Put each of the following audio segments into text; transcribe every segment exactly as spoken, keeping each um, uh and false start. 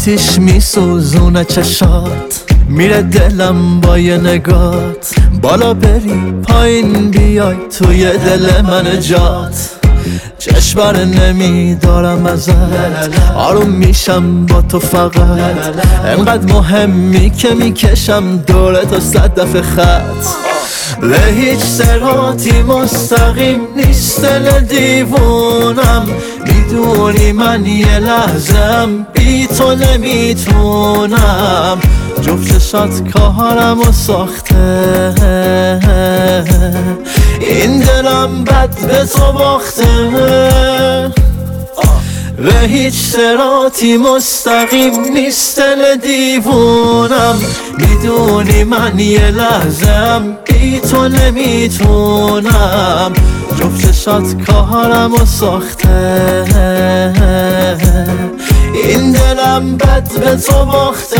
آتیش میسوزونه چشات، میره دلم با یه نگات. بالا بری پایین بیای توی دل من جات. چشماره نمیدارم ازت، آروم میشم با تو فقط. انقدر مهمی که میکشم دوره تا صد دفعه خط. به هیچ صراطی مستقیم نیست دل دیوونم. میدونی من یه لحظم بی تو نمیتونم. جفت چشات کارمو ساخته، این دلم بد به تو باخته. به هیچ صراطی مستقیم نیست دل دیوونم. میدونی من یه لحظم بی تو نمیتونم. جفت چشات کارمو ساخته، این دلم بد به تو باخته.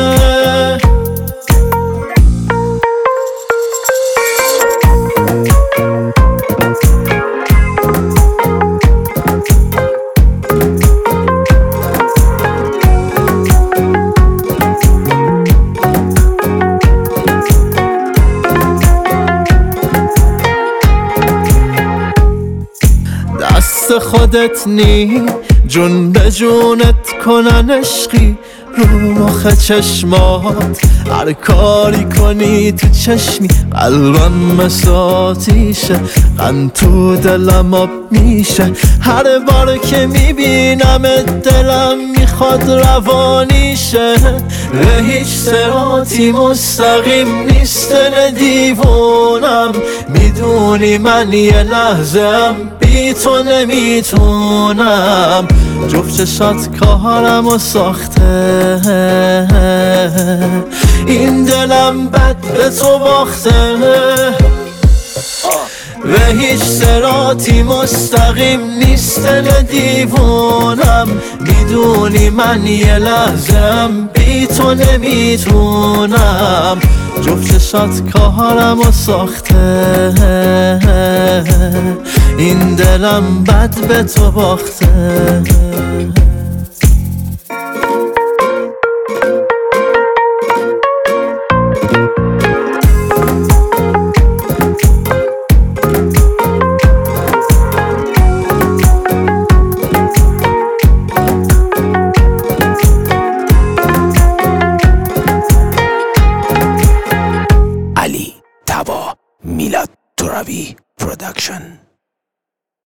دست خودت نی جون به جونت کنن عشقی رو مخ چشمات. هر کاری کنی تو چشمی قلبم مثل آتیشه، غم تو دلم آب میشه. هر بار که میبینم دلم میخواد روانیشه. به هیچ صراطی مستقیم نیست دل دیوونم. میدونی من یه لحظم بی تو نمیتونم. جفت چشات کارمو ساخته، این دلم بد به تو باخته. به هیچ صراطی مستقیم نیست دل دیوونم. میدونی من یه لحظم بی تو نمیتونم. جفت چشات کارمو ساخته، این دلم بد به تو باخته. علی طبا میلاد ترابی پروداکشن.